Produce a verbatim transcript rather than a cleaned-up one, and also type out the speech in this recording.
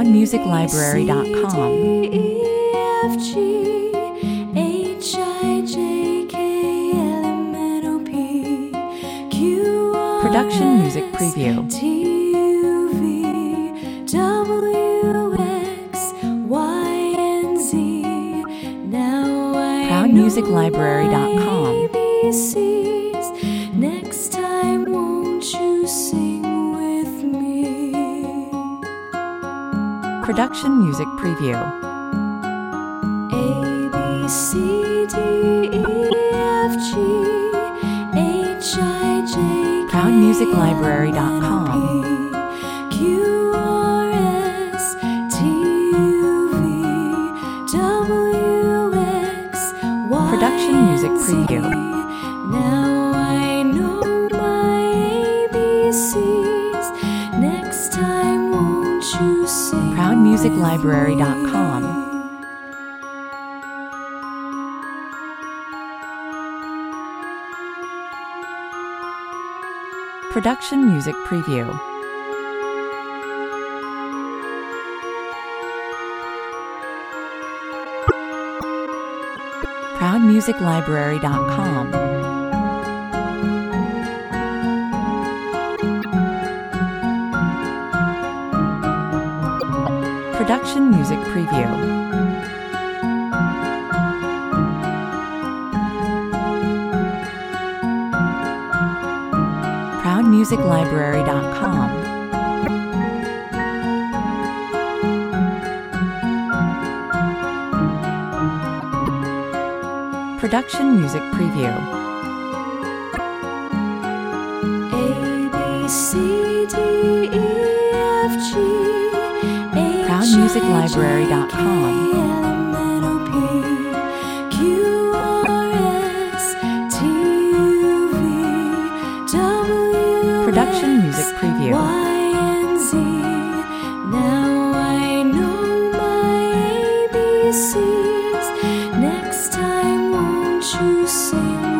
proud music library dot com. Production music preview. proud music library dot com. Next time, won't you sing with me? Production music preview. A, B, C, D, E, F, G, H, I, J, K, proud music library dot com. Q, R, S, T, U, V, W, X, Y, Production music preview. Now I know my A B Cs. Next time, won't you sing proud music library dot com. Production music preview. proud music library dot com. Production music preview. proud music library dot com. Production music preview. A, B, C, D, E, F, G, H, proud music library dot com. Q, R, S, T, U, V, W, Production music preview. Y, and Z. Now I know my A B Cs. Next time, won't you sing